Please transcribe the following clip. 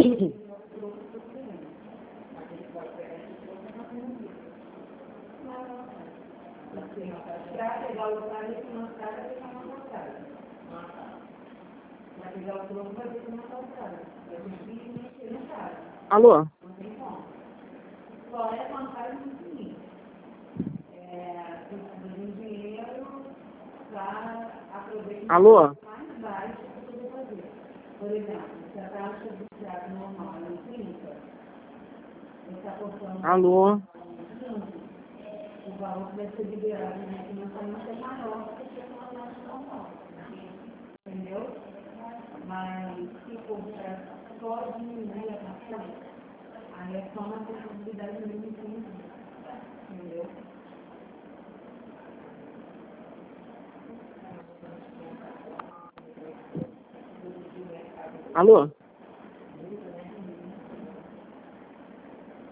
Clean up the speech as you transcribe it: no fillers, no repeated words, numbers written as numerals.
Para pegar o cara, ele tem uma cara, ele tem uma cara. Para pegar o troco, vai ter que matar o cara. Eu tenho que mexer no cara. Alô? Não tem como. Só é vantagem do seguinte. Precisa de dinheiro para aproveitar Alô? mais baixo para poder fazer. Por exemplo, se a taxa de teatro normal é 30, você está postando Alô? o valor que vai ser liberado na financiamento é maior do que uma taxa normal. Entendeu? Mas se for só diminuir a taxa, aí é só uma possibilidade de diminuir. Entendeu? Alô?